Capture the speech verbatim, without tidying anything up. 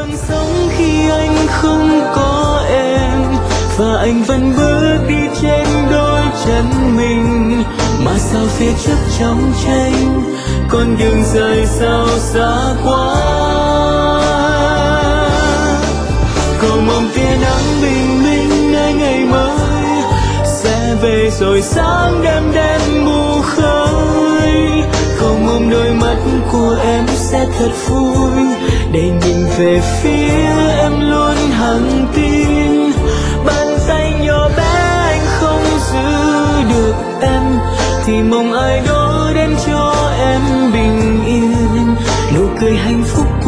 còn sống khi anh không có em, và anh vẫn bước đi trên đôi chân mình, mà sao phía trước trong tranh con đường dài sao xa quá. Cầu mong tia nắng bình minh nơi ngày mới sẽ về rồi sáng đêm đen mù khơi. Cầu mong đôi mắt của em sẽ thật vui để nhìn về phía em luôn hằng tin. Bàn tay nhỏ bé anh không giữ được em, thì mong ai đó đến cho em bình yên, nụ cười hạnh phúc